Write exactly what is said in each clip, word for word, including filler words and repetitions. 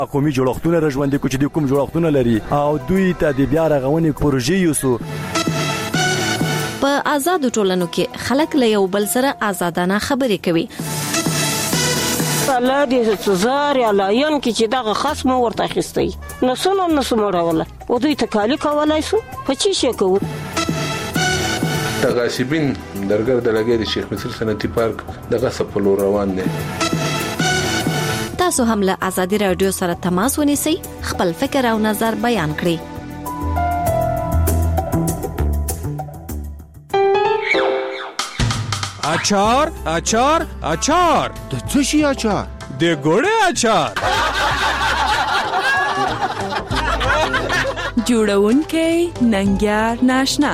قومي جوړښتونه راژوندي کو چې د کوم جوړښتونه لري او دوی ته د بیا رغونې پروژې یوسو. په آزاد ټولنو کې خلک له یو بل سره آزادانه خبرې کوي. الله دې زار یا لاین کې چې دغه خصم ورته اخیستی نو څنګه نسو مړوله او دوی ته کالی کولای شو په چی شي کوو. تغاسبین درګر د لګي د شیخ مصر صنعتي پارک دغه سپلو روان دي. تاسو هم له آزادي رادیو سره تماس ونیسئ، خپل فکر او نظر بیان کړئ. اچار اچار اچار د څه شي اچار؟ د ګوړې اچار. جوړونکی ننګیار ناشنا.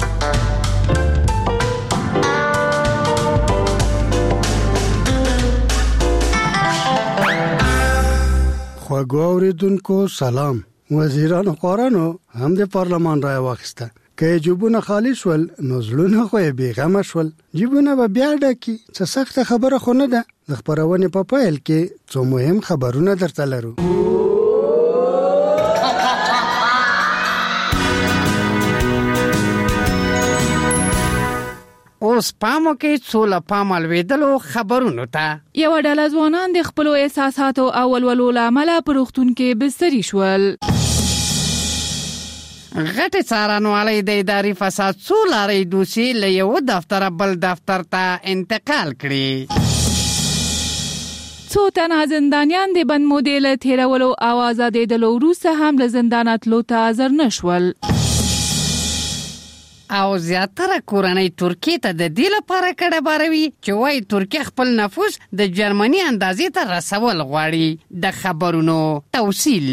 خواږه اوریدونکو سلام. وزیرانو قرانو هم د پارلمان رای واخیسته. که جوبونه خالی شول نو زړونه خو یې بیغمه شول. جوبونه به بیا ډکي. څه سخته خبره خو نه ده. د خبرونې په پیل کې څو مهم خبرونه درته لرو. اوس پامو کې څوله پامل ویدلو خبرونو ته. یو ډله ځوانان د خپل احساساتو او ولولو لامل په روغتون کې بستري شول. غټ څارنوالۍ د اداري فساد څو لارې دوسي له یو دفتر بل دفتر ته انتقال کړي. څو تنه زندانیان د بند مودې له تېرولو او آزادېدلو وروسته هم له زندانه تلو ته حاضر نه شول. او زیاتره کورنۍ ترکیې ته د دې لپاره کډه باروي چې وایي ترکیه خپل نفوس د جرمني اندازې ته رسول غواړي. د خبرونو توصیل.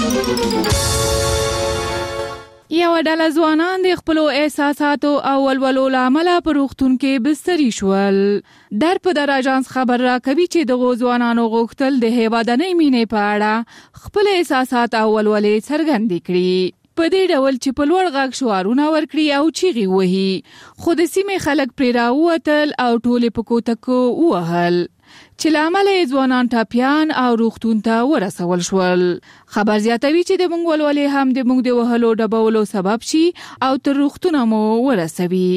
یو ډله ځوانان د خپل احساساتو او ولولو لامل په روغتون کې بستري شول. در په در اژانس خبر راکوي چې د ځوانانو غوښتل د هیوادنۍ مینې په اړه خپل احساسات او ولولې څرګندې کړي. په دې ډول چې په لوړ غږ شعارونه ورکړي او چیغې وهي، خو د سیمې خلک پرې راووتل او ټولې په کوتکو ووهل چې له امله یې ځوانان ټاپیان او روغتون ته ورسول شول. خبر زیاتوي چې د موږ ولولې هم د موږ د وهلو ډبولو سبب شي او تر روغتونه مو ورسوي.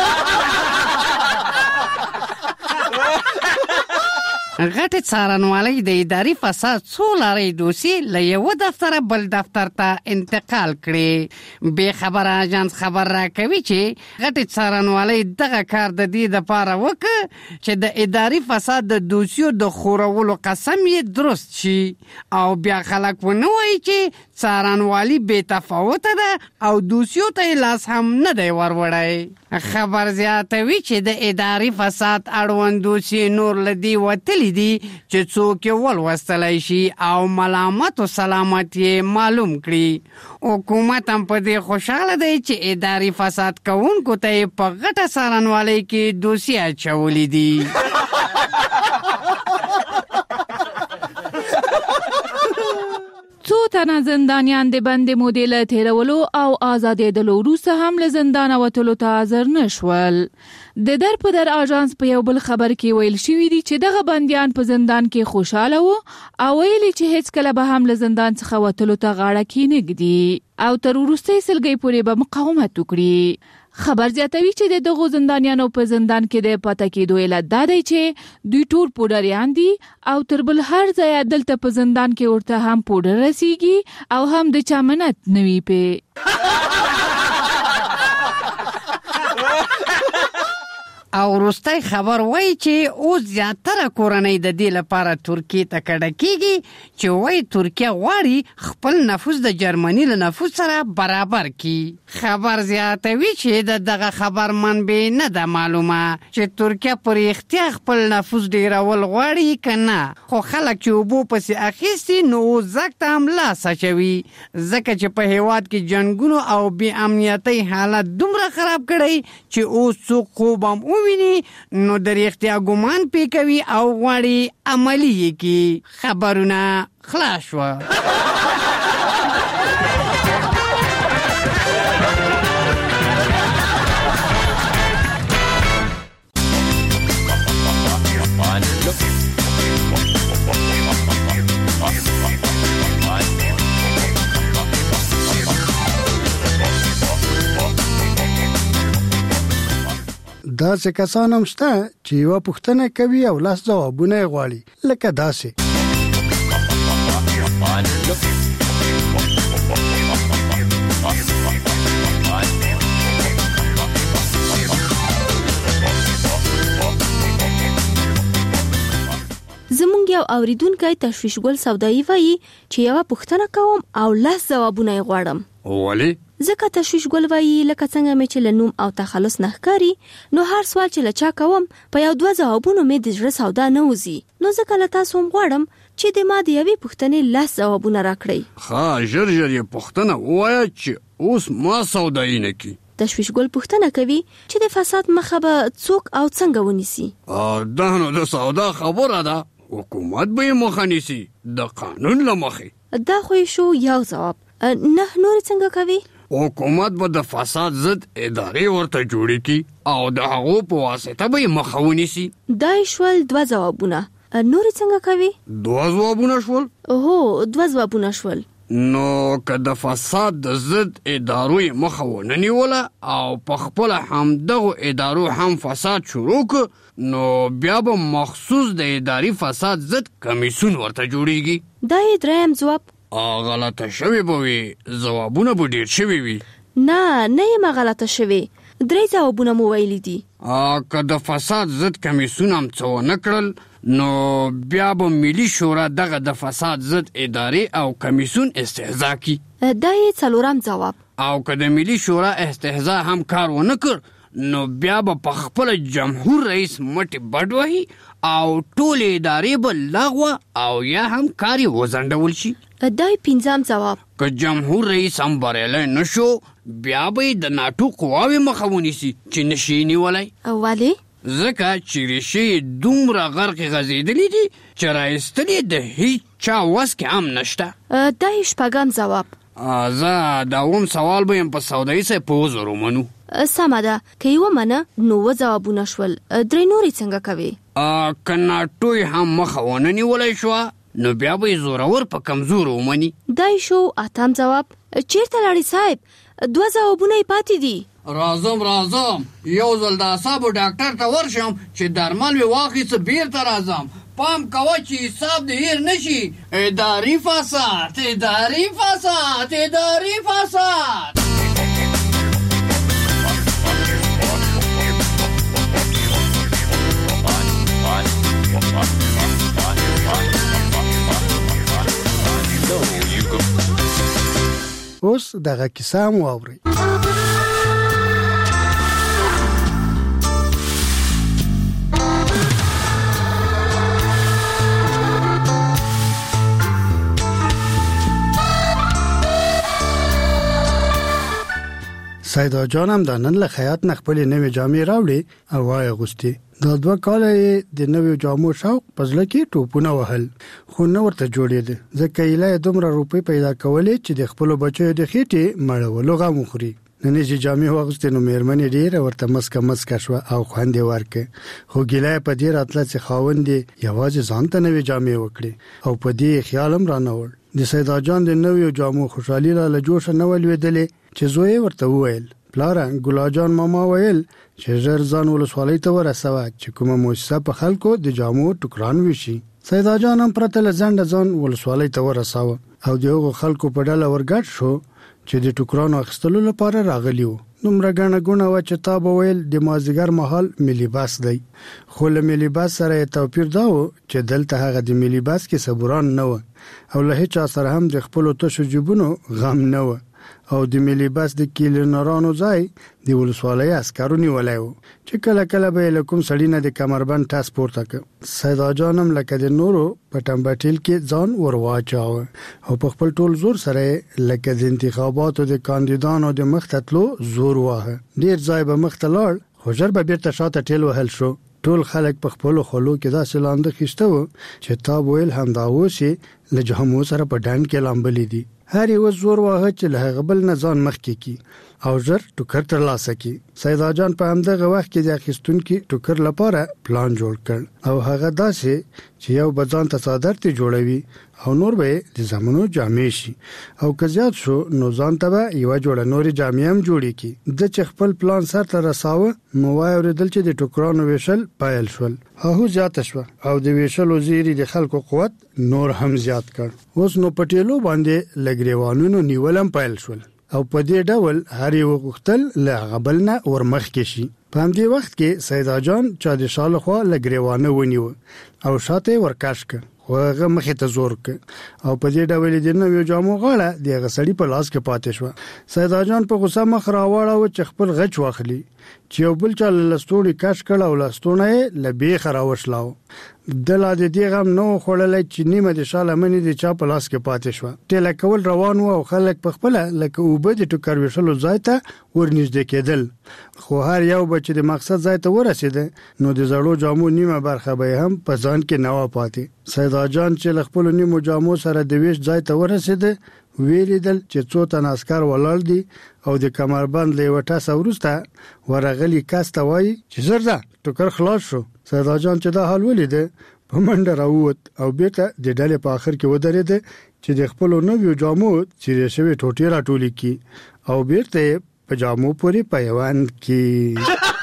غټ څارنوالۍ د اداري فساد څو لارې دوسي له یو دفتر بل دفتر ته انتقال کړي. بې خبره اژانس خبر راکوي چې غټ څارنوالۍ دغه کار د دې دپاره وکړ چې د اداري فساد د دوسیو د خورولو قسم یې درست شي او بیا خلک ونه وایي چې څارنوالي بې تفاوته ده او دوسیو ته یې لاس هم نه دی وروړی. خبر زیاتوي چې د اداري فساد اړوند دوسي نور له دې وتلي دي چې څوک یې ولوستلی شي او ملامت و سلامت یې معلوم کړي. حکومت هم په دې خوشحاله دی چې اداري فساد کوونکو ته یې په غټه څارنوالۍ کې دوسي اچولي دي. څو تنه زندانیان د بند مودې له تېرولو او آزادېدلو وروسته هم له زندانه وتلو ته حاضر نه شول. د در په در اژانس په یو بل خبر کې ویل شوي دي چې دغه بندیان په زندان کې خوشاله وو او ویلي چې هیڅ کله به هم له زندان څخه وتلو ته غاړه کېنږدي او تر وروستۍ سلګۍ پورې به مقاومت وکړي. خبر زیاتوي چې د دغو زندانیانو په زندان کې د پاتې کېدو علت دا دی چې دوی ټول پوډریان دي او تر بل هر ځای دلته په زندان کې ورته هم پوډر رسیږي او هم د چا منت نه وي پې. او وروستی خبر وایي چې اوس زیاتره کورنۍ د دې لپاره ترکیې ته کډه کېږي چې وایي ترکیه غواړي خپل نفوس د جرمني له نفوس سره برابر کړي. خبر زیاتوي چې د دغه خبر منبع نه ده معلومه چې ترکیه په رښتیا خپل نفوس ډېرول غواړي که نه، خو خلک چې اوبو پسې اخیستي نو اوس زګ ته هم لاس اچوي ځکه چې په هېواد کې جنګونو او بې امنیتۍ حالت دومره خراب کړی چې اوس څوک خوب هم وویني نو د رښتیا ګمان پې کوي او غواړي عملي یې کړي. خبرونه خلاص شوه. داسې کسان هم شته چې یو پوښتنه کوي او لاس ځوابونه غواړي لکه داسې. زمونږ یو اوریدونکی تشویش ګل سودایي وایي چې یو پوښتنه کوم او لاس ځوابونه غواړم. ولی؟ ځکه تشویش ګل وایي لکه څنګه مې چې لنوم او تخلص نه ښکاري نو هر سوال چې لچا کوم په یو دوه ځوابونو مې د زړه سودا نه وځي. نو ځکه له تاسو هم غواړم چې د ما د یوې پوښتنې لاس ځوابونه راکړئ. ښه ژر ژر یې پوښتنه ووایه چې اوس ما سودایي نه کړي. تشویش ګل پوښتنه کوي چې د فساد مخه به څوک او څنګه ونیسي. دا نو د سودا خبره ده، حکومت به یې مخه نیسي د قانون له مخې. دا خو شو یو ځواب. نه نور څنګه کوي؟ حکومت به د فساد ضد ادارې ورته جوړې کړي او د هغو په واسطه به یې مخه ونیسي. دا شول دوه ځوابونه. نور څنګه کوي؟ دوه ځوابونه شول؟ هو دوه ځوابونه شول. نو که د فساد د ضد ادارو یې مخه ونه نیوله او په خپله همدغو ادارو هم فساد شروع کړ نو بیا به مخصوص د اداري فساد ضد کمیسیون ورته جوړیږي. دا یې دریم ځواب. غلطه شوې به وي، ځوابونه به ډېر شوي وي. نه نه یم غلطه شوې، درې ځوابونه مو ویلي دي. که د فساد ضد کمیسیون هم څه ونه کړل نو بیا به ملي شورا دغه د فساد ضد ادارې او کمیسیون استهزا کی. دا یې څلورم ځواب. او که د ملي شورا استهزا هم کار ونه کړ نو بیا به په خپل جمهور رئیس مټې بډ وهي او ټول ادارې به لغوه او یا هم کار یې وځنډول شي. دا یې پنځم ځواب. که جمهور رئیس هم بریالی نه شو بیا به یې د ناټو قواوې مخه ونیسي چې نشي نیولی. ولې؟ ځکه چې ریښې یې دومره غرقې غځېدلې دي چې رایستل یې د هیڅ چا وس کې هم نشته. دا یې شپږم ځواب. زه دا اووم سوال به یم په سودایي صاحب په وزر ومنو. سمه ده، که یې ومنه نو اووه ځوابونه شول. درې نورې څنګه کوې؟ که ناټو یې هم مخه ونه نیولی شوه نو بیا به یې زورور په کمزورو ومني. دا یې شو اتم ځواب. چیرته لاړې صاحب؟ دوه ځوابونه یې پاتې دي. راځم راځم یو ځل د اعصابو ډاکټر ته ورشم چې درمل مې واخیسته بیرته راځم. پام کوه چې حساب دې هیر نشي. اداري فساد اداري فساد اداري فساد. اوس دغه کیسه هم واورئ. سیدا جان هم د نن له خیاط نه خپلې نوې جامې راوړې او وایې اغوستې. دا دوه کاله یې د نویو جامو شوق په زړه کې ټوپونه وهل خو نه ورته جوړېده ځکه ایله یې دومره روپۍ پیدا کولې چې د خپلو بچیو د خېټې مړولو غم وخوري. نن چې جامې واغوستې نو مېرمنې ډېره ورته مسکه مسکه شوه او خوند یې ورکړ. خو ګیله یې په دې راتله چې خاوند یې یوازې ځان ته نوې جامې وکړې او په دې یې خیال هم را نه وړ. د سیدا جان د نویو جامو خوشحالي لا له جوشه نه ولوېدلې چې زوی یې ورته وویل پلاره ګلا جان ماما ویل چې ژر ځان ولسوالۍ ته ورسوه چې کومه موسسه په خلکو د جامو ټوکران وشي. سیدا جان هم پرته له ځنډه ځان ولسوالۍ ته ورساوه او د هغو خلکو په ډله ورګډ شو چې د ټوکرانو اخیستلو لپاره راغلي وو. دومره ګڼه ګوڼه وه چې تا به ویل د مازدیګر مهال ملي بس دی. خو له ملي بس سره یې توپیر دا و چې دلته هغه د ملي بس کې صبوران نه وه او له هیچا سره هم د خپلو تشو جیبونو غم نه وه او د ملي بس د کلینرانو ځای د ولسوالۍ عسکرو نیولی و چې کله کله به یې له کوم سړي نه د کمربند ټس پورته کړ. سیدا جان هم لکه د نورو په ټمبټیل کې ځان ور واچاوه او په خپل ټول زور سره لکه د انتخاباتو د کاندیدانو د مخ ته تلو زور واهه. ډېر ځای به مخ ته لاړ خو ژر به بیرته شاته ټیل وهل شو. ټول خلک په خپلو خولو کې داسې لانده خیسته و چې تا ویل همدا اوس یې له جامو سره په ډنډ کې لامبلې دي. هر یو زور واه چې له هغه بل نه ځان مخکې کی او ژر ټوکر ترلاسه کی. سیدا جان په همدغه وخت کې د اخیستونکو ټوکر لپاره پلان جوړ کړ او هغه داسې چې یو بځان ته صادر ته جوړوي او نور به د زمونو جامې شي او که زیات شو نو ځان ته به یو جوړه نوري جامې هم جوړې کی. د چې خپل پلان سره ته رساوه نو وای اوریدل چې د ټوکرانو ویشل پایل شول. هغه زیات شو او د ویشل وزیری د خلکو قوت نور هم زیات کړ. اوس نو پټیلو باندې لګریوانونو نیولم پایل شول او په دې ډول هر یو وختل له غبلنه ورمخ کې شي. په همدې وخت کې سیدا جان چا د شاله خو لګریوانه ونیو او شاته ورکاش ک خو هغه مخې ته زور ک او په دې ډول د نوې جامو غاړه د غسړی په لاس کې پاتې شو. سیدا جان په غوسه مخ راوړاو چې خپل غچ واخلي چې یو بل چا لستوړي کاش کړه او لستونه لبي خراوښلاو. د لا د دې غم نو خړلې چې نیمه د شاله منی د چا په لاس کې پاتې شو. ټیله کول روان و او خلک په خپل لکه وبد ټکر وشلو ځای ته ورنږدې کېدل. خو هر یو بچ د مقصد ځای ته ورسېد نو د زړو جامو نیمه برخه به هم په ځان کې نوا پاتې. سیدا جان چې خپل نیمو جامو سره د ویش ځای ته ورسېد ویلیدل چې څو تن عسكر ولاړ دي او د کمربند لیوټه سورسته ورغلی کاسته وای چې زرده ټوکر خلاص شو. سیدا جان چې دا حال ولید په منډه راووت او بیرته د ډلې په اخر کې ودرېد چې د خپل نوو جامو چې شوی ټوټې راټولې کی او بیرته په جامو پورې پیوند کی.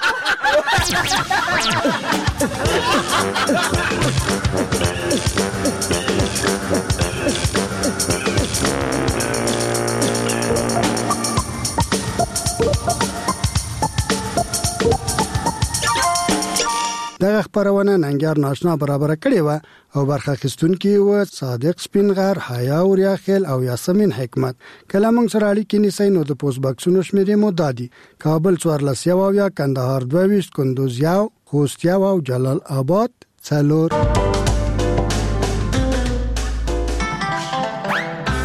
دغه خبرونه ننګر ناشنا برابر کړي و او برخه اخیستونکي و صادق سپینغر، حیا اوریاخیل او یاسمین حکمت. کلام سره اړیکې نیسي نو د پوسټ باکسونو شمیرې مو دادي: کابل څوارلس یو یا کندهار دوه ویشت، کندوز یو، خوست یو او جلال آباد څلور.